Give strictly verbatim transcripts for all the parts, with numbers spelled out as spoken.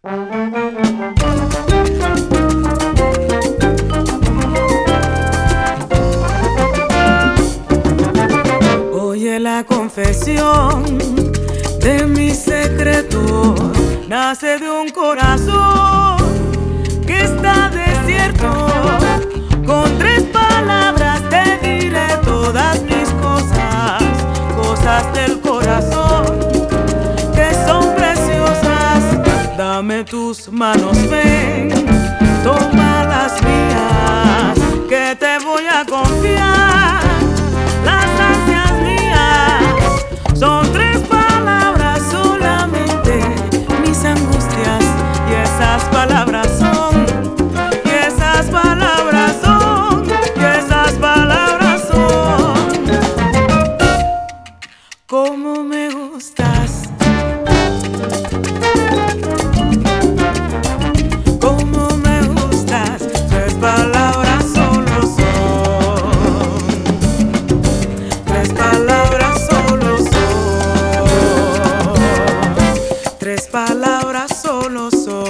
Oye, la confesión de mi secreto nace de un corazón que está desierto. Con tres palabras te diré todas mis cosas, cosas del corazón que son preciosas. Dame tus manos, ven, toma las mías, que te voy a confiar. Las ansias mías son tres palabras solamente, mis angustias, y esas palabras son, y esas palabras son, y esas palabras son. Cómo me gustas, cómo me gustas, tres palabras solo son, tres palabras solo son, tres palabras solo son,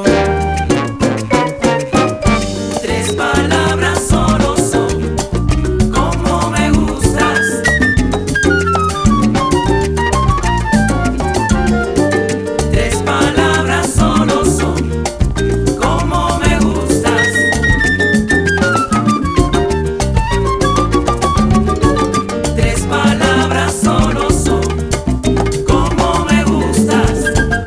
tres palabras solo son. Cómo me gustas, tres palabras solo son. Cómo me gustas, tres palabras solo son. Cómo me gustas,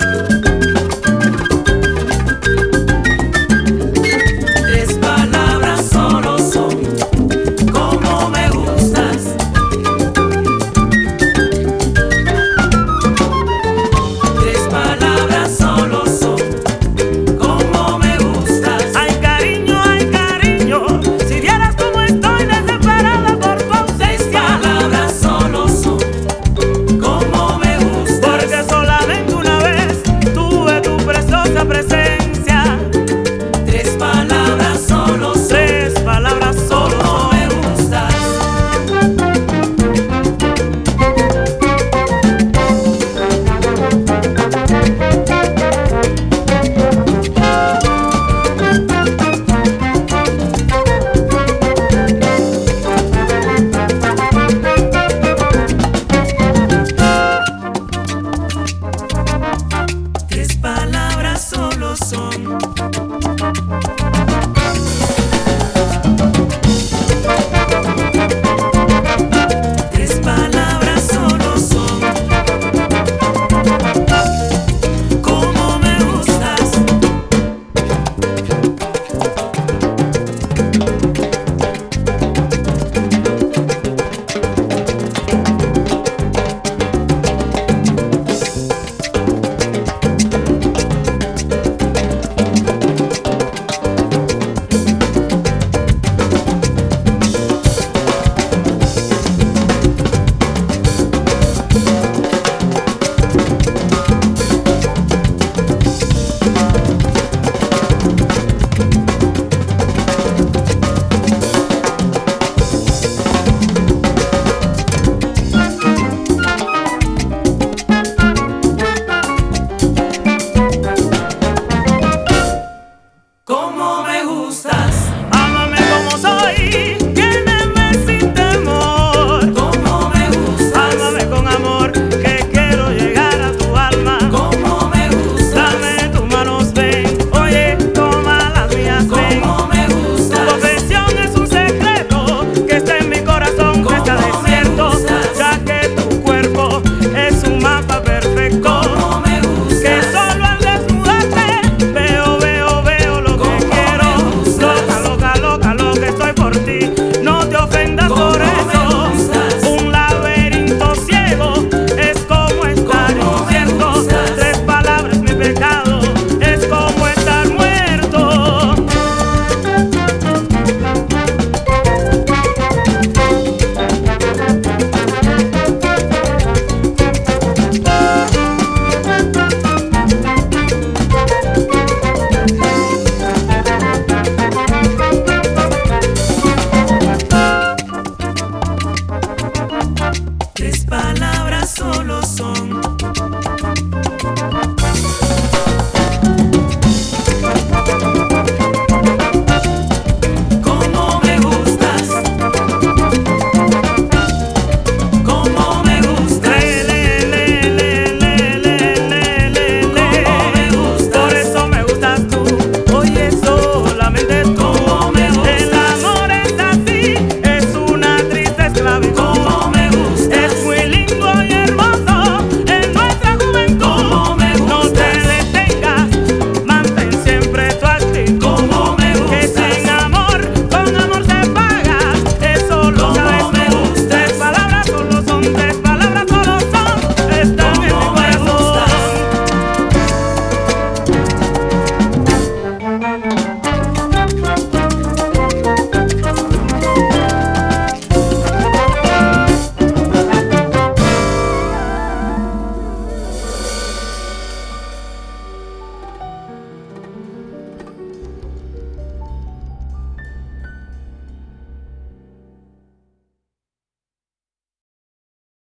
tres palabras solo son. Cómo me gustas, tres palabras solo son. Cómo me gustas. Ay, cariño, ay, cariño, si vieras cómo estoy desesperada por tu ausencia. Tres palabras solo son. Cómo me gustas. Porque solamente una vez tuve tu preciosa presencia.